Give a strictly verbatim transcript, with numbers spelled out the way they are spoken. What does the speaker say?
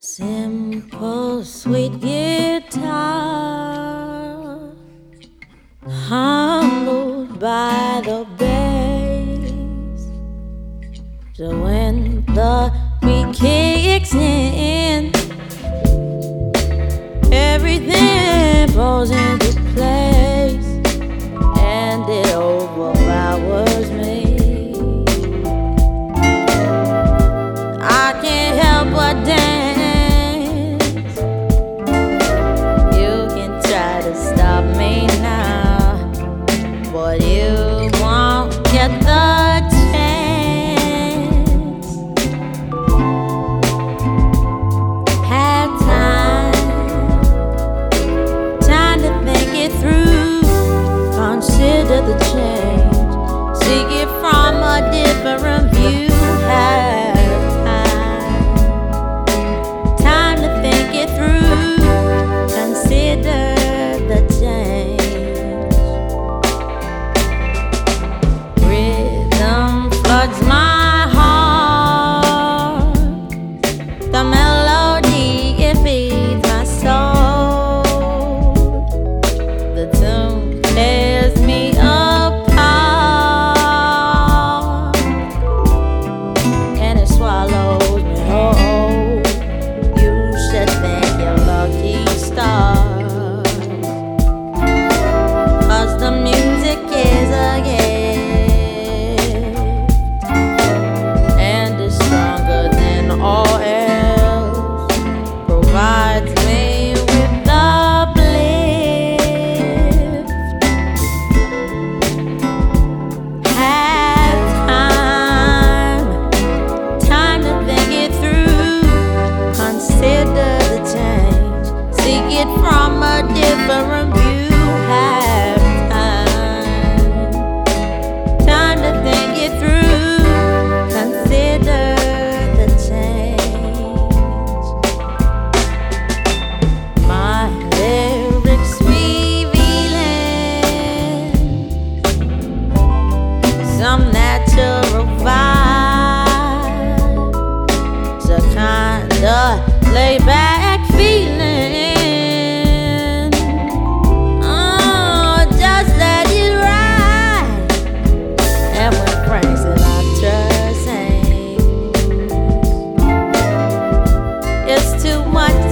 Simple, sweet guitar, humbled by the bass. So when the beat kicks in, everything falls into place, and it overpowers me. I can't help but dance. Stop me now, but you won't get the chance. Have time, time to think it through. Consider the change, seek it from a different view. Have time, time to think it through. Consider the change. Rhythm floods my heart. The melody, it feeds my soul. The tune tears me apart, and it swallows me whole. You should thank your lucky star. The music is a gift, and it's stronger than all else. Provides me with uplift. Have time, time to think it through. Consider the change, seek it from a different view. Have some natural vibe, it's a kind of laid-back feeling. Oh, just let it ride. And when Frank Sinatra sings, it's too much